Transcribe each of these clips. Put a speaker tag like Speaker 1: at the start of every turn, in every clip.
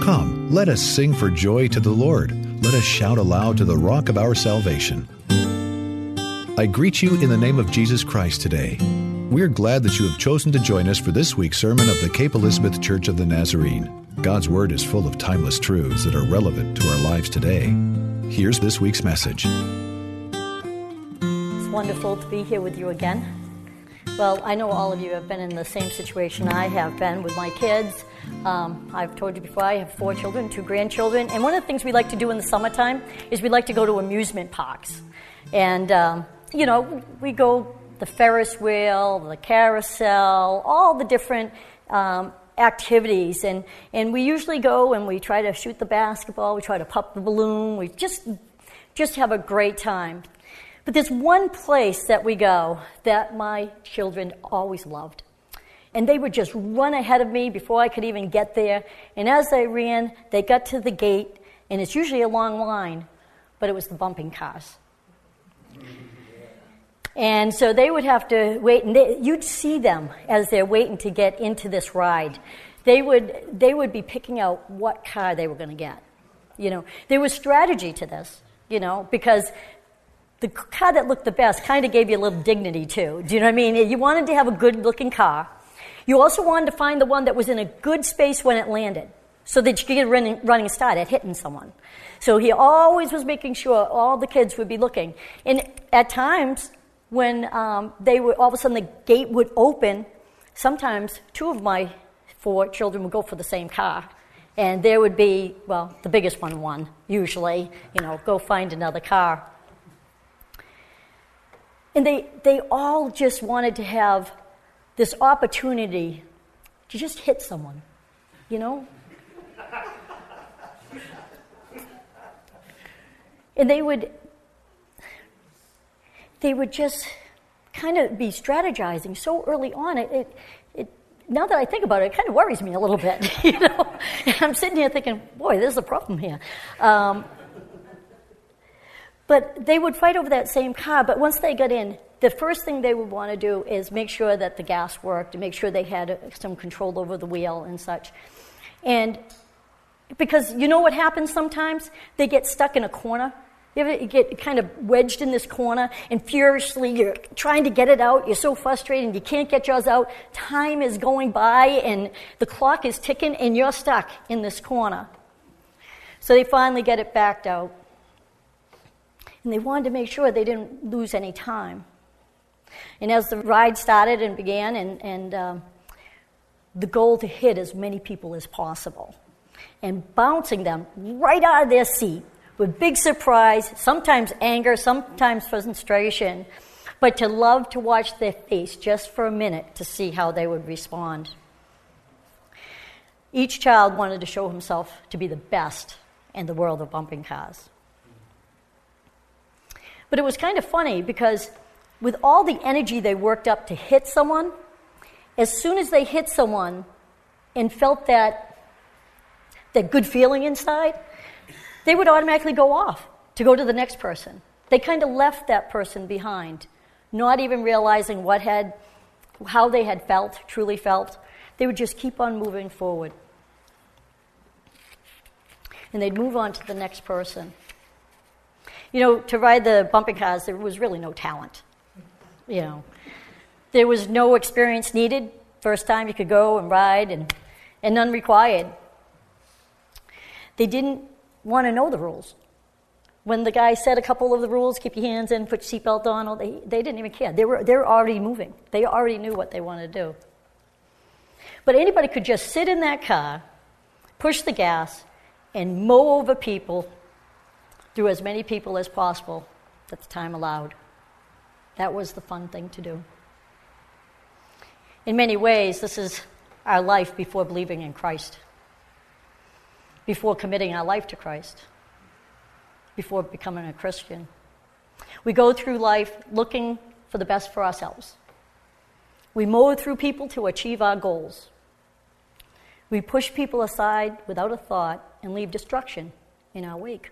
Speaker 1: Come, let us sing for joy to the Lord. Let us shout aloud to the rock of our salvation. I greet you in the name of Jesus Christ today. We're glad that you have chosen to join us for this week's sermon of the Cape Elizabeth Church of the Nazarene. God's Word is full of timeless truths that are relevant to our lives today. Here's this week's message.
Speaker 2: It's wonderful to be here with you again. Well, I know all of you have been in the same situation I have been with my kids. I've told you before, I have 4 children, 2 grandchildren, and one of the things we like to do in the summertime is we like to go to amusement parks. And, we go the Ferris wheel, the carousel, all the different activities. And we usually go and we try to shoot the basketball, we try to pop the balloon, we just have a great time. But there's one place that we go that my children always loved. And they would just run ahead of me before I could even get there. And as I ran, they got to the gate, and it's usually a long line, but it was the bumping cars. And so they would have to wait, and you'd see them as they're waiting to get into this ride. They would be picking out what car they were going to get. There was strategy to this, because the car that looked the best kind of gave you a little dignity, too. Do you know what I mean? You wanted to have a good-looking car. You also wanted to find the one that was in a good space when it landed, so that you could get a running start at hitting someone. So he always was making sure all the kids would be looking. And at times, when they would, all of a sudden the gate would open, sometimes 2 of my 4 children would go for the same car. And there would be, the biggest one won, usually, go find another car. And they all just wanted to have this opportunity to just hit someone, And they would just kind of be strategizing so early on. It now that I think about it, it kind of worries me a little bit, And I'm sitting here thinking, boy, there's a problem here. But they would fight over that same car, but once they got in, the first thing they would want to do is make sure that the gas worked and make sure they had some control over the wheel and such. And because you know what happens sometimes? They get stuck in a corner. You ever get kind of wedged in this corner and furiously you're trying to get it out. You're so frustrated and you can't get yours out. Time is going by and the clock is ticking and you're stuck in this corner. So they finally get it backed out. And they wanted to make sure they didn't lose any time. And as the ride started and began, and the goal to hit as many people as possible, and bouncing them right out of their seat with big surprise, sometimes anger, sometimes frustration, but to love to watch their face just for a minute to see how they would respond. Each child wanted to show himself to be the best in the world of bumping cars. But it was kind of funny because with all the energy they worked up to hit someone, as soon as they hit someone and felt that good feeling inside, they would automatically go off to go to the next person. They kind of left that person behind, not even realizing how they had truly felt. They would just keep on moving forward. And they'd move on to the next person. To ride the bumping cars, there was really no talent. There was no experience needed. First time you could go and ride, and none required. They didn't want to know the rules. When the guy said a couple of the rules, keep your hands in, put your seatbelt on, they didn't even care. They were already moving. They already knew what they wanted to do. But anybody could just sit in that car, push the gas, and mow over people, through as many people as possible that the time allowed. That was the fun thing to do. In many ways, this is our life before believing in Christ, before committing our life to Christ, before becoming a Christian. We go through life looking for the best for ourselves. We mow through people to achieve our goals. We push people aside without a thought and leave destruction in our wake.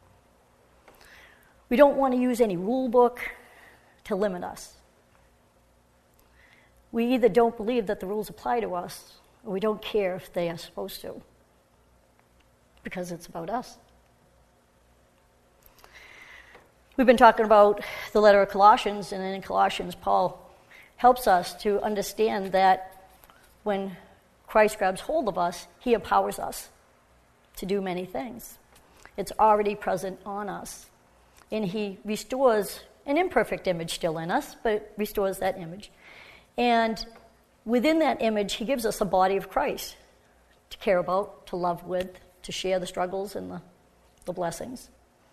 Speaker 2: We don't want to use any rule book to limit us. We either don't believe that the rules apply to us, or we don't care if they are supposed to. because it's about us. We've been talking about the letter of Colossians, and in Colossians, Paul helps us to understand that when Christ grabs hold of us, he empowers us to do many things. It's already present on us. And he restores an imperfect image still in us, but restores that image. And within that image, he gives us a body of Christ to care about, to love with, to share the struggles and the blessings.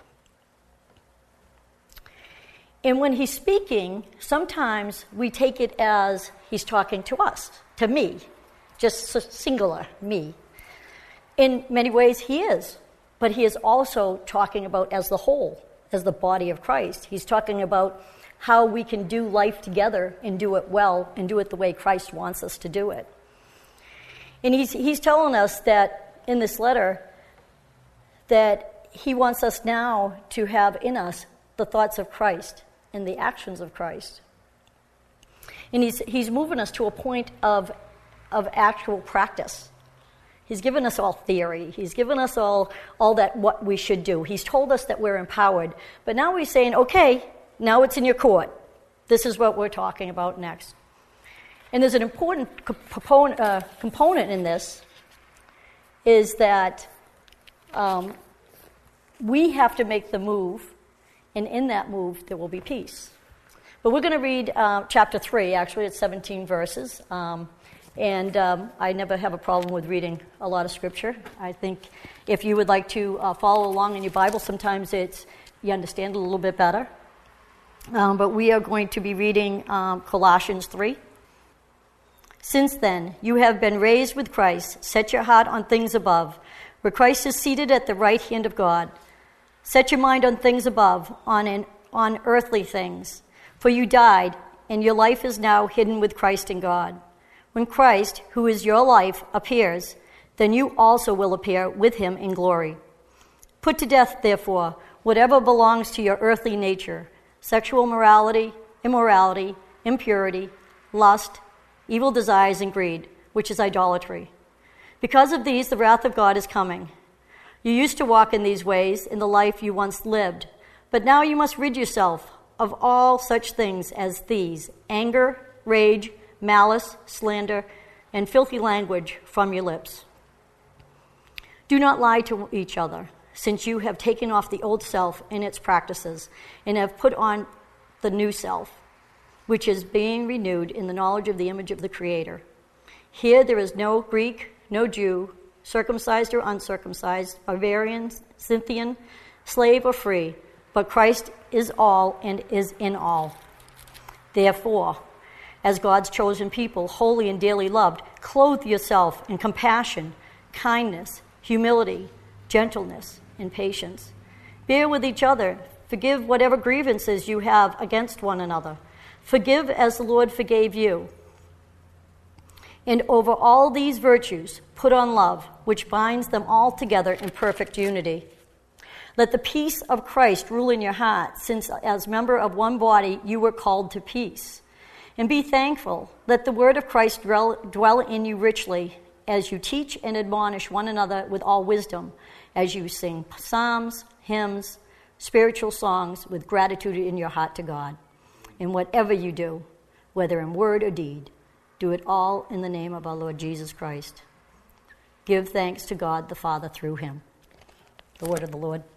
Speaker 2: And when he's speaking, sometimes we take it as he's talking to us, to me, just singular, me. In many ways, he is. But he is also talking about as the whole, as the body of Christ. He's talking about how we can do life together and do it well and do it the way Christ wants us to do it. And he's telling us that in this letter that he wants us now to have in us the thoughts of Christ and the actions of Christ. And he's moving us to a point of actual practice. He's given us all theory. He's given us all that what we should do. He's told us that we're empowered. But now he's saying, okay, now it's in your court. This is what we're talking about next. And there's an important component in this, is that we have to make the move, and in that move there will be peace. But we're going to read chapter 3. Actually, it's 17 verses. And I never have a problem with reading a lot of Scripture. I think if you would like to follow along in your Bible, sometimes you understand it a little bit better. But we are going to be reading Colossians 3. Since then, you have been raised with Christ. Set your heart on things above, where Christ is seated at the right hand of God. Set your mind on things above, on earthly things. For you died, and your life is now hidden with Christ in God. When Christ, who is your life, appears, then you also will appear with him in glory. Put to death, therefore, whatever belongs to your earthly nature: sexual morality, immorality, impurity, lust, evil desires, and greed, which is idolatry. Because of these, the wrath of God is coming. You used to walk in these ways in the life you once lived, but now you must rid yourself of all such things as these: anger, rage, malice, slander, and filthy language from your lips. Do not lie to each other, since you have taken off the old self and its practices, and have put on the new self, which is being renewed in the knowledge of the image of the Creator. Here there is no Greek, no Jew, circumcised or uncircumcised, barbarian, Scythian, slave or free, but Christ is all and is in all. Therefore, as God's chosen people, holy and dearly loved, clothe yourself in compassion, kindness, humility, gentleness, and patience. Bear with each other. Forgive whatever grievances you have against one another. Forgive as the Lord forgave you. And over all these virtues, put on love, which binds them all together in perfect unity. Let the peace of Christ rule in your heart, since as member of one body you were called to peace. And be thankful. Let the word of Christ dwell in you richly, as you teach and admonish one another with all wisdom, as you sing psalms, hymns, spiritual songs with gratitude in your heart to God. And whatever you do, whether in word or deed, do it all in the name of our Lord Jesus Christ. Give thanks to God the Father through him. The word of the Lord.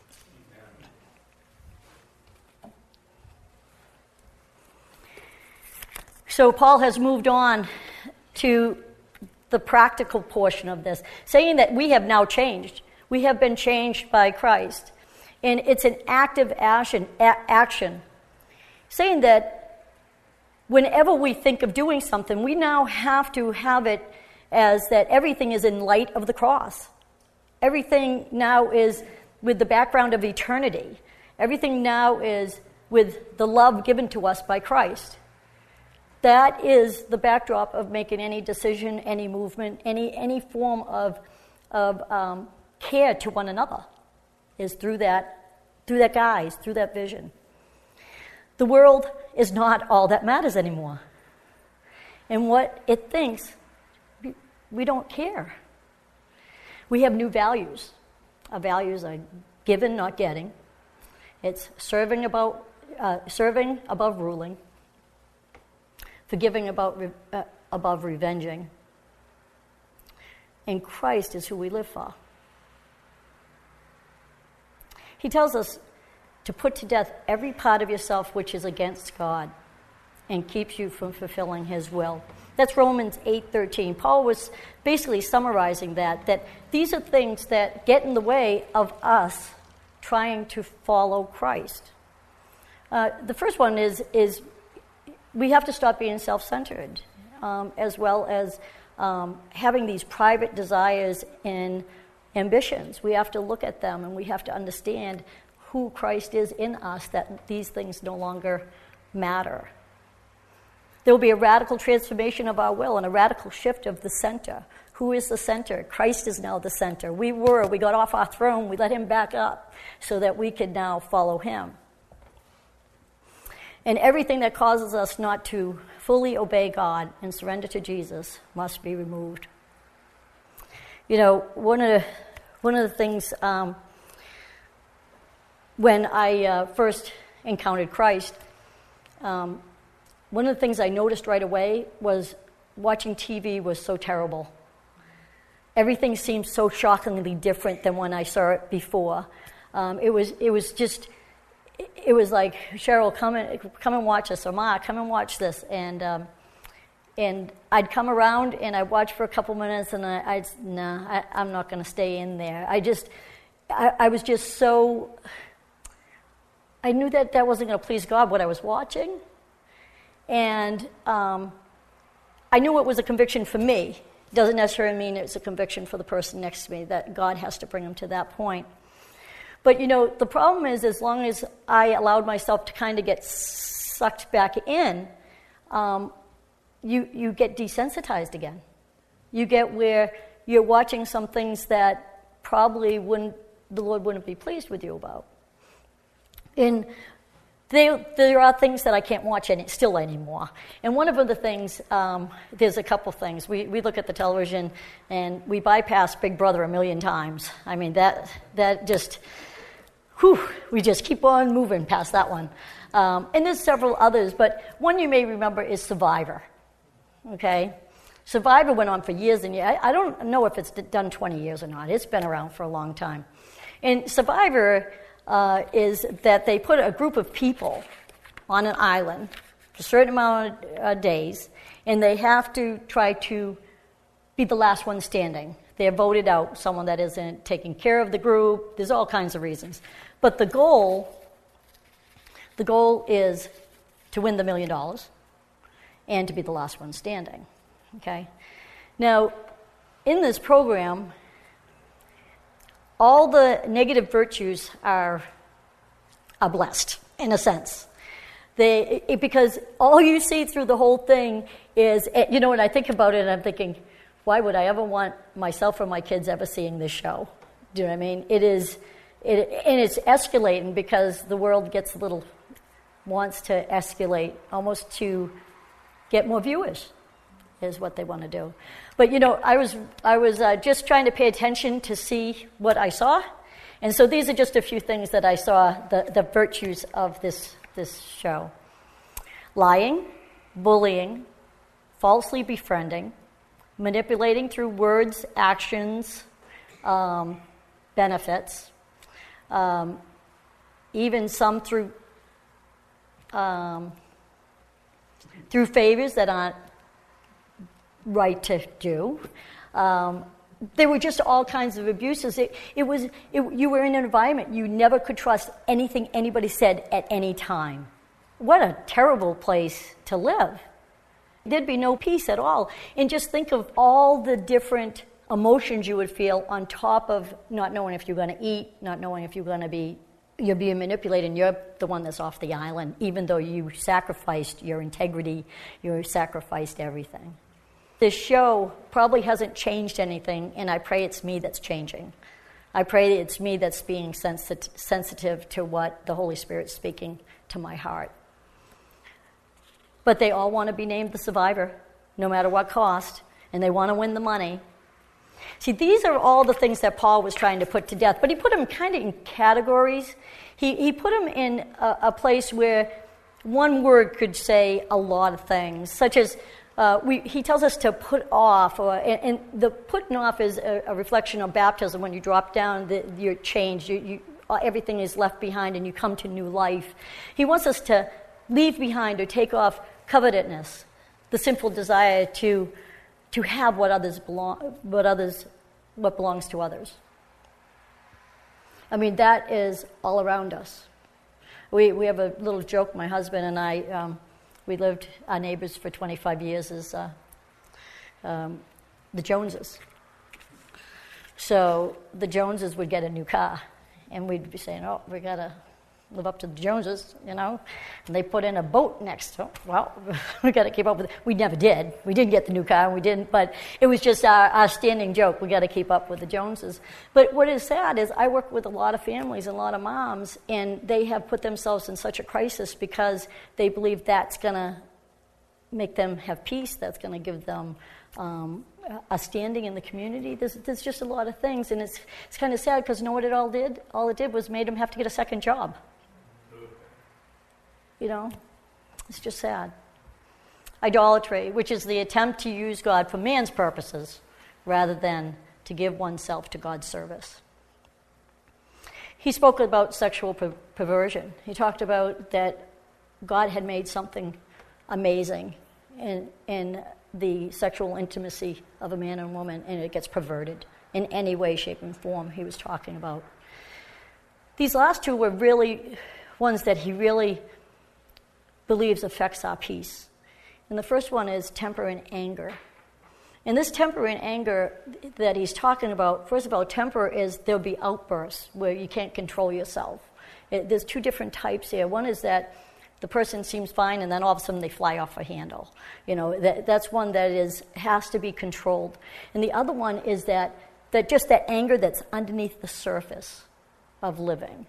Speaker 2: So Paul has moved on to the practical portion of this, saying that we have now changed. We have been changed by Christ. And it's an active action, saying that whenever we think of doing something, we now have to have it as that everything is in light of the cross. Everything now is with the background of eternity. Everything now is with the love given to us by Christ. That is the backdrop of making any decision, any movement, any form of care to one another, is through that guise, through that vision. The world is not all that matters anymore. And what it thinks, we don't care. We have new values. Our values are giving, not getting. It's serving above ruling, forgiving above revenging. And Christ is who we live for. He tells us to put to death every part of yourself which is against God and keeps you from fulfilling his will. That's Romans 8:13. Paul was basically summarizing that these are things that get in the way of us trying to follow Christ. The first one is we have to stop being self-centered, as well as having these private desires and ambitions. We have to look at them and we have to understand who Christ is in us, that these things no longer matter. There will be a radical transformation of our will and a radical shift of the center. Who is the center? Christ is now the center. We got off our throne, we let him back up so that we could now follow him. And everything that causes us not to fully obey God and surrender to Jesus must be removed. You know, one of the things when I first encountered Christ, one of the things I noticed right away was watching TV was so terrible. Everything seemed so shockingly different than when I saw it before. It was like, Cheryl, come and watch this, or Ma, come and watch this, and I'd come around and I'd watch for a couple minutes, and I'm not going to stay in there. I was just so, I knew that wasn't going to please God what I was watching, and I knew it was a conviction for me. Doesn't necessarily mean it's a conviction for the person next to me, that God has to bring them to that point. But, you know, the problem is, as long as I allowed myself to kind of get sucked back in, you get desensitized again. You get where you're watching some things that probably the Lord wouldn't be pleased with you about. And there are things that I can't watch still anymore. And one of the things, there's a couple things. We look at the television and we bypass Big Brother a million times. I mean, that just, we just keep on moving past that one. And there's several others, but one you may remember is Survivor. Okay? Survivor went on for years and years. I don't know if it's done 20 years or not. It's been around for a long time. And Survivor is that they put a group of people on an island for a certain amount of days, and they have to try to be the last one standing. They're voted out, someone that isn't taking care of the group. There's all kinds of reasons. But the goal is to win the $1 million and to be the last one standing. Okay? Now, in this program, all the negative virtues are blessed, in a sense. Because all you see through the whole thing is, you know, when I think about it, I'm thinking, why would I ever want myself or my kids ever seeing this show? Do you know what I mean? And it's escalating because the world wants to escalate almost to get more viewers, is what they want to do. But, you know, I was just trying to pay attention to see what I saw. And so these are just a few things that I saw, the virtues of this show. Lying, bullying, falsely befriending, manipulating through words, actions, benefits, even some through favors that aren't right to do. There were just all kinds of abuses. You were in an environment you never could trust anything anybody said at any time. What a terrible place to live. There'd be no peace at all. And just think of all the different emotions you would feel on top of not knowing if you're going to eat, not knowing if you're being manipulated, and you're the one that's off the island, even though you sacrificed your integrity, you sacrificed everything. This show probably hasn't changed anything, and I pray it's me that's changing. I pray it's me that's being sensitive to what the Holy Spirit's speaking to my heart. But they all want to be named the survivor, no matter what cost, and they want to win the money. See, these are all the things that Paul was trying to put to death, but he put them kind of in categories. He put them in a place where one word could say a lot of things, such as he tells us to put off, and the putting off is a reflection of baptism. When you drop down, you're changed. Everything is left behind, and you come to new life. He wants us to leave behind or take off covetousness, the sinful desire to have what belongs to others. I mean, that is all around us. We have a little joke, my husband and I, we lived, our neighbors for 25 years as the Joneses. So the Joneses would get a new car, and we'd be saying, oh, we got to live up to the Joneses, and they put in a boat next to them. Well, we got to keep up with it. We never did. We didn't get the new car, we didn't, but it was just our standing joke. We got to keep up with the Joneses. But what is sad is I work with a lot of families and a lot of moms, and they have put themselves in such a crisis because they believe that's going to make them have peace, that's going to give them a standing in the community. There's just a lot of things, and it's kind of sad because you know what it all did? All it did was made them have to get a second job. It's just sad. Idolatry, which is the attempt to use God for man's purposes rather than to give oneself to God's service. He spoke about sexual perversion. He talked about that God had made something amazing in the sexual intimacy of a man and woman, and it gets perverted in any way, shape, and form he was talking about. These last two were really ones that he really believes affects our peace. And the first one is temper and anger. And this temper and anger that he's talking about, first of all, temper is there'll be outbursts where you can't control yourself. There's two different types here. One is that the person seems fine, and then all of a sudden they fly off a handle. That's one that has to be controlled. And the other one is that just that anger that's underneath the surface of living.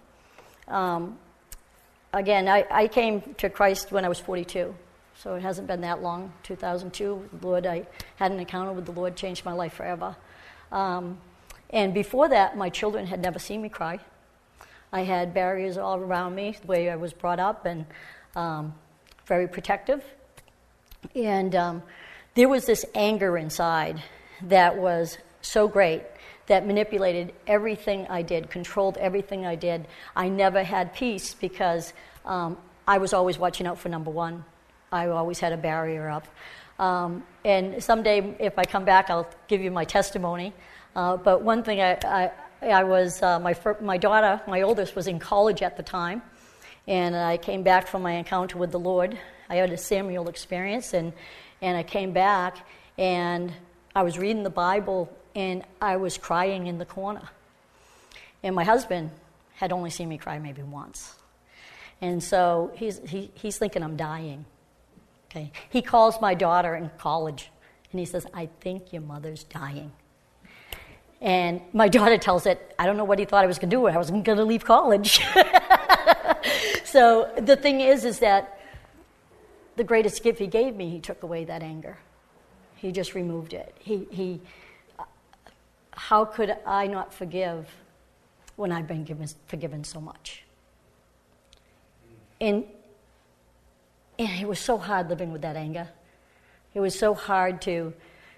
Speaker 2: Again, I came to Christ when I was 42, so it hasn't been that long. 2002, the Lord, I had an encounter with the Lord, changed my life forever. And before that, my children had never seen me cry. I had barriers all around me, the way I was brought up, and very protective. And there was this anger inside that was so great that manipulated everything I did, controlled everything I did. I never had peace because I was always watching out for number one. I always had a barrier up. And someday, if I come back, I'll give you my testimony. But one thing, I was, my daughter, my oldest, was in college at the time, and I came back from my encounter with the Lord. I had a Samuel experience, and I came back, and I was reading the Bible, and I was crying in the corner. And my husband had only seen me cry maybe once. And so he's thinking I'm dying. Okay. He calls my daughter in college, and he says, I think your mother's dying. And my daughter tells it, I don't know what he thought I was going to do. I wasn't going to leave college. So the thing is that the greatest gift he gave me, he took away that anger. He just removed it. How could I not forgive when I've been forgiven so much? And it was so hard living with that anger. It was so hard to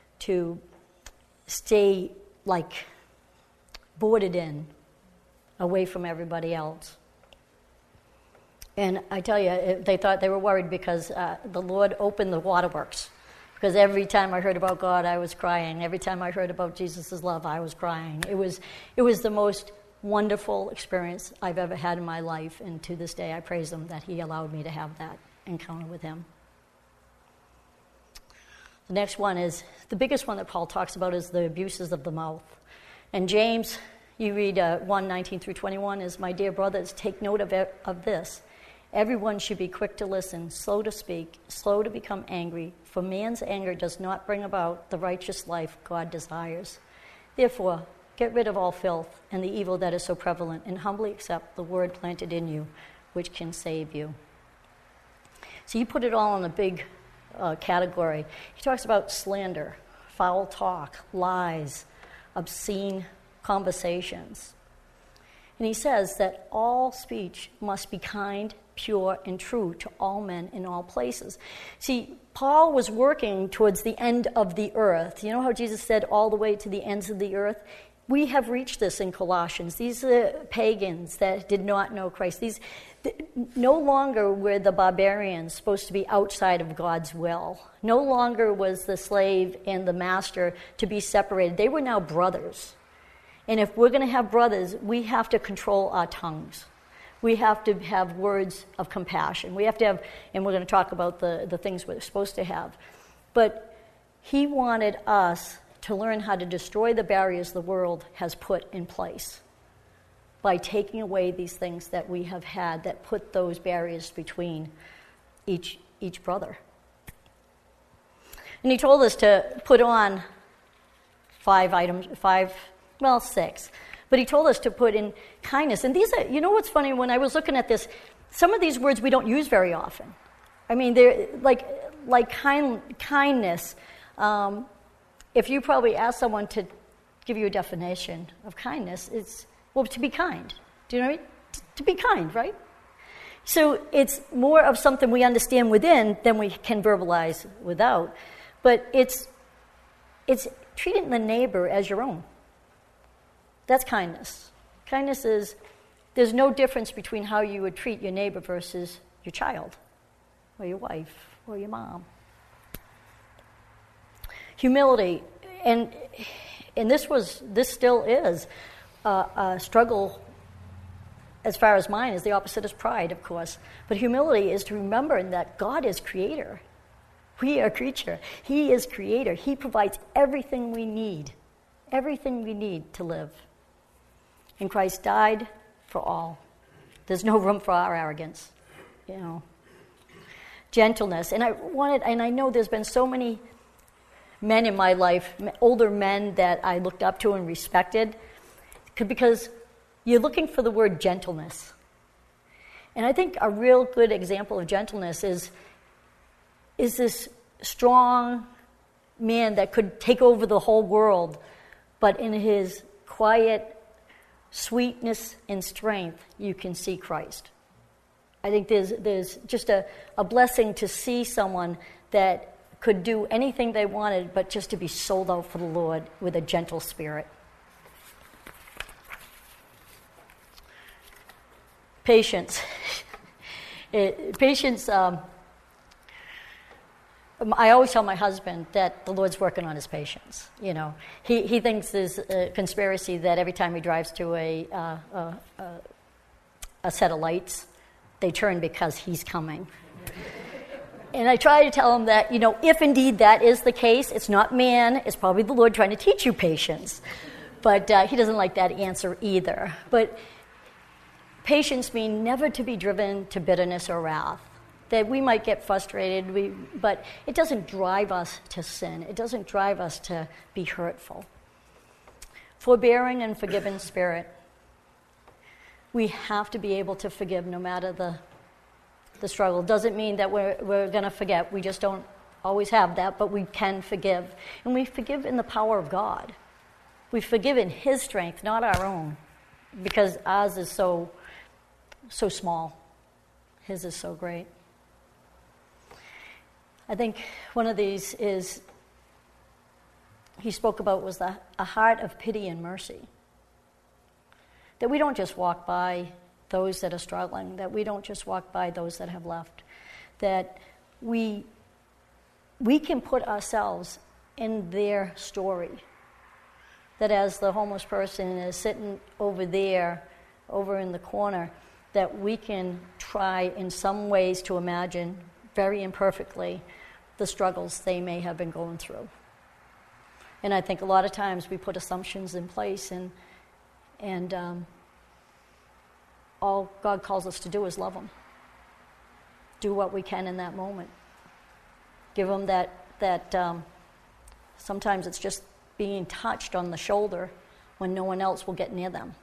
Speaker 2: stay boarded in, away from everybody else. And I tell you, they thought they were worried because the Lord opened the waterworks. Because every time I heard about God, I was crying. Every time I heard about Jesus' love, I was crying. It was the most wonderful experience I've ever had in my life, and to this day I praise him that he allowed me to have that encounter with him. The next one is, the biggest one that Paul talks about is the abuses of the mouth. And James, you read 1:19 through 21, is, my dear brothers, take note of this. Everyone should be quick to listen, slow to speak, slow to become angry, for man's anger does not bring about the righteous life God desires. Therefore, get rid of all filth and the evil that is so prevalent, and humbly accept the word planted in you, which can save you. So you put it all in a big category. He talks about slander, foul talk, lies, obscene conversations. And he says that all speech must be kind, pure, and true to all men in all places. See, Paul was working towards the end of the earth. You know how Jesus said all the way to the ends of the earth? We have reached this in Colossians. These are pagans that did not know Christ. No longer were the barbarians supposed to be outside of God's will. No longer was the slave and the master to be separated. They were now brothers. And if we're going to have brothers, we have to control our tongues. We have to have words of compassion. We have to have, and we're going to talk about the things we're supposed to have. But he wanted us to learn how to destroy the barriers the world has put in place by taking away these things that we have had that put those barriers between each brother. And he told us to put on 6. But he told us to put in kindness. And these are, you know what's funny? When I was looking at this, some of these words we don't use very often. I mean, they're like kindness. If you probably ask someone to give you a definition of kindness, it's, well, to be kind. Do you know what I mean? To be kind, right? So it's more of something we understand within than we can verbalize without. But it's treating the neighbor as your own. That's kindness. Kindness is, there's no difference between how you would treat your neighbor versus your child or your wife or your mom. Humility, and this still is a struggle as far as mine is. The opposite is pride, of course. But humility is to remember that God is creator. We are creature. He is creator. He provides everything we need to live. And Christ died for all. There's no room for our arrogance, you know. Gentleness, and I know there's been so many men in my life, older men that I looked up to and respected, because you're looking for the word gentleness. And I think a real good example of gentleness is this strong man that could take over the whole world, but in his quiet sweetness and strength, you can see Christ. I think there's just a blessing to see someone that could do anything they wanted, but just to be sold out for the Lord with a gentle spirit. Patience. Patience, I always tell my husband that the Lord's working on his patience. You know, he thinks there's a conspiracy that every time he drives to a set of lights, they turn because he's coming. And I try to tell him that, you know, if indeed that is the case, it's not man, it's probably the Lord trying to teach you patience. But he doesn't like that answer either. But patience means never to be driven to bitterness or wrath. That we might get frustrated, but it doesn't drive us to sin. It doesn't drive us to be hurtful. Forbearing and forgiving spirit. We have to be able to forgive no matter the struggle. Doesn't mean that we're going to forget. We just don't always have that, but we can forgive. And we forgive in the power of God. We forgive in His strength, not our own, because ours is so small. His is so great. I think one of these he spoke about was a heart of pity and mercy. That we don't just walk by those that are struggling, that we don't just walk by those that have left, that we can put ourselves in their story. That as the homeless person is sitting over there, over in the corner, that we can try in some ways to imagine, very imperfectly, the struggles they may have been going through. And I think a lot of times we put assumptions in place, and all God calls us to do is love them. Do what we can in that moment. Give them that sometimes it's just being touched on the shoulder when no one else will get near them.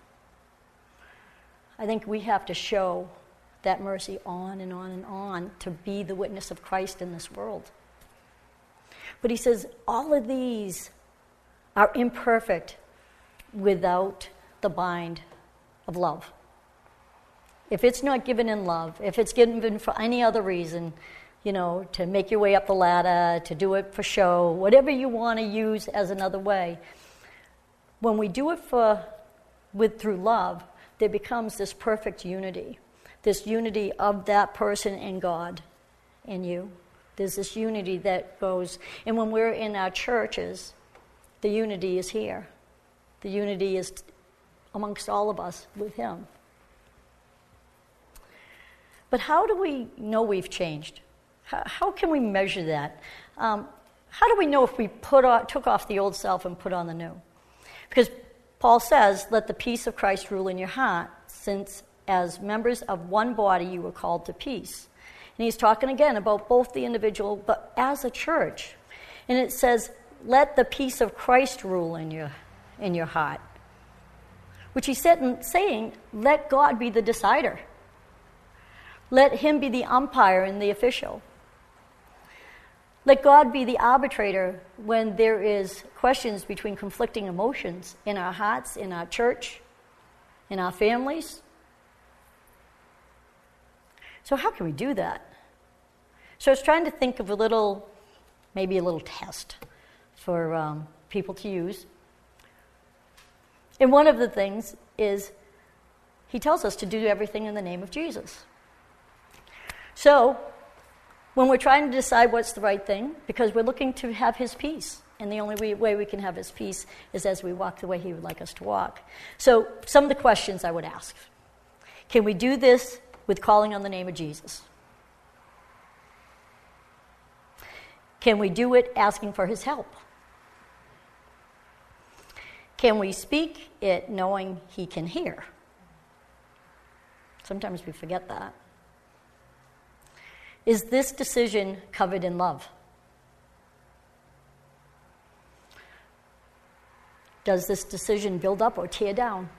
Speaker 2: I think we have to show that mercy on and on and on to be the witness of Christ in this world. But he says all of these are imperfect, without the bind of love. If it's not given in love, if it's given for any other reason, to make your way up the ladder, to do it for show, whatever you want to use as another way, when we do it through love, there becomes this perfect unity, this unity of that person and God and you. There's this unity that goes, and when we're in our churches, the unity is here. The unity is amongst all of us with Him. But how do we know we've changed? How can we measure that? How do we know if we took off the old self and put on the new? Because Paul says, let the peace of Christ rule in your heart, since as members of one body you were called to peace. And he's talking again about both the individual, but as a church. And it says, let the peace of Christ rule in your heart. Which he's saying, let God be the decider. Let Him be the umpire and the official. Let God be the arbitrator when there is questions between conflicting emotions in our hearts, in our church, in our families. So how can we do that? So I was trying to think of maybe a little test for people to use. And one of the things is he tells us to do everything in the name of Jesus. So when we're trying to decide what's the right thing, because we're looking to have His peace, and the only way we can have His peace is as we walk the way He would like us to walk. So some of the questions I would ask. Can we do this with calling on the name of Jesus? Can we do it asking for His help? Can we speak it knowing He can hear? Sometimes we forget that. Is this decision covered in love? Does this decision build up or tear down?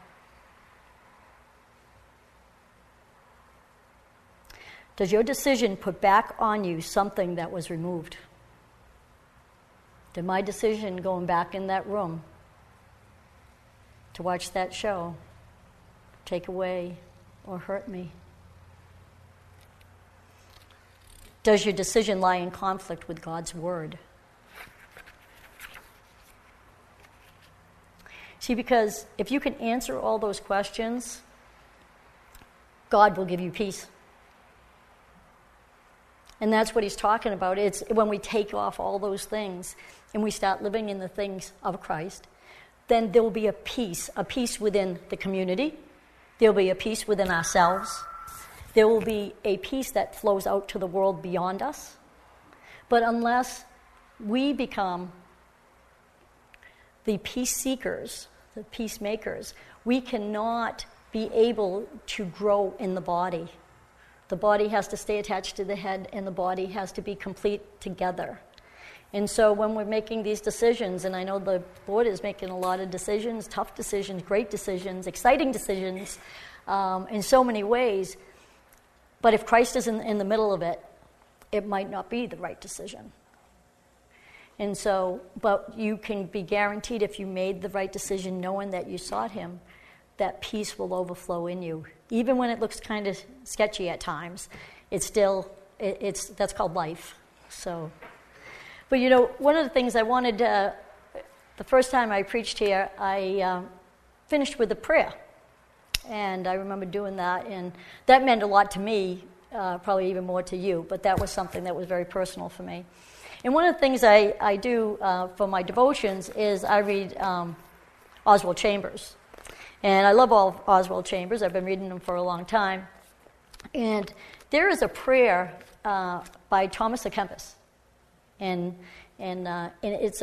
Speaker 2: Does your decision put back on you something that was removed? Did my decision going back in that room to watch that show take away or hurt me? Does your decision lie in conflict with God's word? See, because if you can answer all those questions, God will give you peace. And that's what he's talking about. It's when we take off all those things and we start living in the things of Christ, then there will be a peace within the community. There will be a peace within ourselves. There will be a peace that flows out to the world beyond us. But unless we become the peace seekers, the peacemakers, we cannot be able to grow in the body. The body has to stay attached to the head, and the body has to be complete together. And so when we're making these decisions, and I know the board is making a lot of decisions, tough decisions, great decisions, exciting decisions, in so many ways, but if Christ is in the middle of it, it might not be the right decision. And so, but you can be guaranteed if you made the right decision knowing that you sought him, that peace will overflow in you. Even when it looks kind of sketchy at times, it's still, that's called life. So, but you know, one of the things I wanted, the first time I preached here, I finished with a prayer. And I remember doing that, and that meant a lot to me, probably even more to you, but that was something that was very personal for me. And one of the things I do for my devotions is I read Oswald Chambers. And I love all Oswald Chambers. I've been reading them for a long time. And there is a prayer by Thomas à Kempis. And it's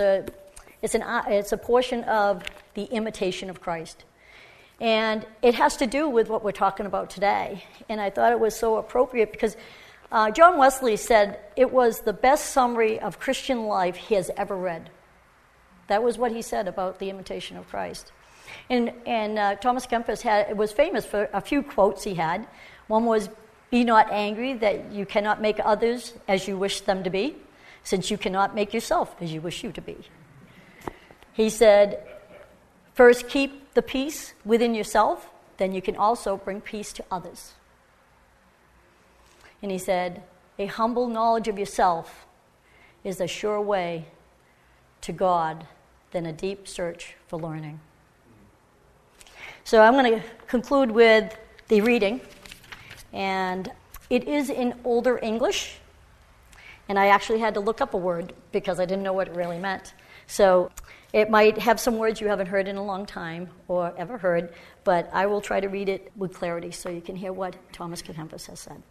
Speaker 2: a portion of the Imitation of Christ. And it has to do with what we're talking about today. And I thought it was so appropriate because John Wesley said it was the best summary of Christian life he has ever read. That was what he said about the Imitation of Christ. And Thomas Kempis was famous for a few quotes he had. One was, "Be not angry that you cannot make others as you wish them to be, since you cannot make yourself as you wish you to be." He said, First, keep the peace within yourself, then you can also bring peace to others. And he said, a humble knowledge of yourself is a sure way to God than a deep search for learning. So I'm going to conclude with the reading, and it is in Older English, and I actually had to look up a word because I didn't know what it really meant. So it might have some words you haven't heard in a long time or ever heard, but I will try to read it with clarity so you can hear what Thomas Kempis has said.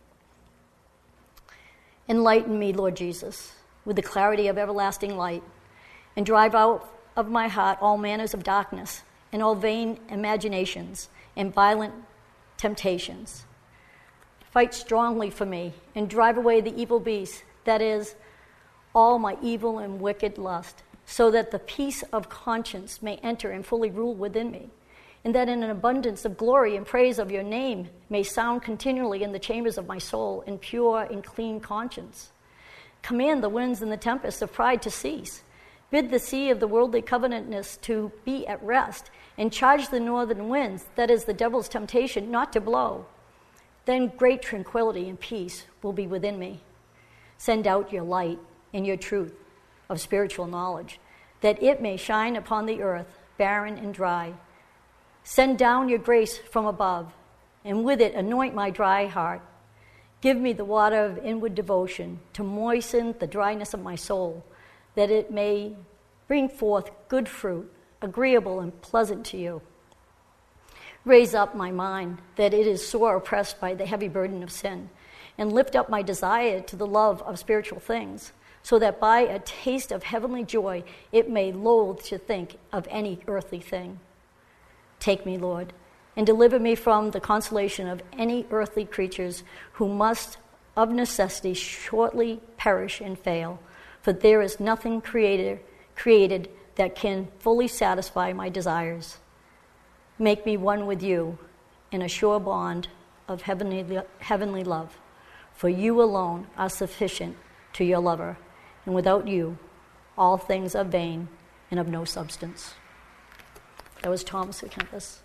Speaker 2: Enlighten me, Lord Jesus, with the clarity of everlasting light, and drive out of my heart all manners of darkness and all vain imaginations and violent temptations. Fight strongly for me and drive away the evil beast, that is, all my evil and wicked lust, so that the peace of conscience may enter and fully rule within me, and that in an abundance of glory and praise of your name may sound continually in the chambers of my soul in pure and clean conscience. Command the winds and the tempests of pride to cease. Bid the sea of the worldly covetousness to be at rest, and charge the northern winds, that is the devil's temptation, not to blow. Then great tranquility and peace will be within me. Send out your light and your truth of spiritual knowledge, that it may shine upon the earth, barren and dry. Send down your grace from above, and with it anoint my dry heart. Give me the water of inward devotion to moisten the dryness of my soul, that it may bring forth good fruit, agreeable and pleasant to you. Raise up my mind, that it is sore oppressed by the heavy burden of sin, and lift up my desire to the love of spiritual things, so that by a taste of heavenly joy it may loathe to think of any earthly thing. Take me, Lord, and deliver me from the consolation of any earthly creatures who must of necessity shortly perish and fail, for there is nothing created that can fully satisfy my desires. Make me one with you in a sure bond of heavenly love, for you alone are sufficient to your lover, and without you all things are vain and of no substance. That was Thomas Kempis.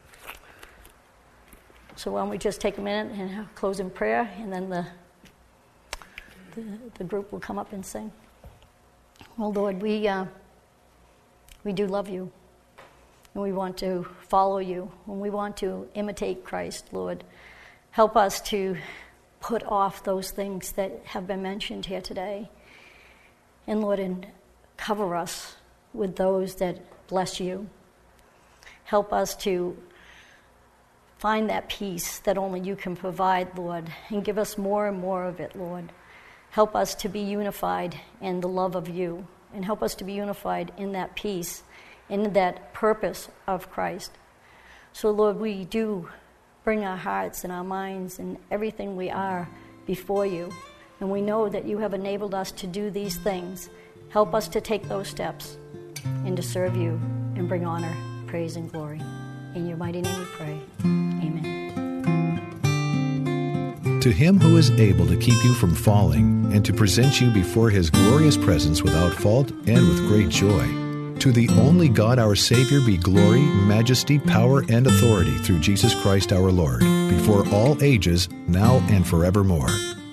Speaker 2: So why don't we just take a minute and close in prayer, and then the group will come up and sing. Well, Lord, we do love you, and we want to follow you, and we want to imitate Christ, Lord. Help us to put off those things that have been mentioned here today, and Lord, and cover us with those that bless you. Help us to find that peace that only you can provide, Lord, and give us more and more of it, Lord. Help us to be unified in the love of you, and help us to be unified in that peace, in that purpose of Christ. So, Lord, we do bring our hearts and our minds and everything we are before you, and we know that you have enabled us to do these things. Help us to take those steps and to serve you and bring honor, praise, and glory. In your mighty name we pray. Amen.
Speaker 1: To him who is able to keep you from falling and to present you before his glorious presence without fault and with great joy, to the only God our Savior be glory, majesty, power, and authority through Jesus Christ our Lord, before all ages, now and forevermore.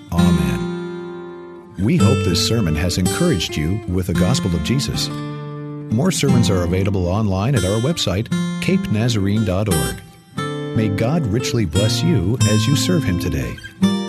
Speaker 1: Amen. We hope this sermon has encouraged you with the gospel of Jesus. More sermons are available online at our website, capenazarene.org. May God richly bless you as you serve him today.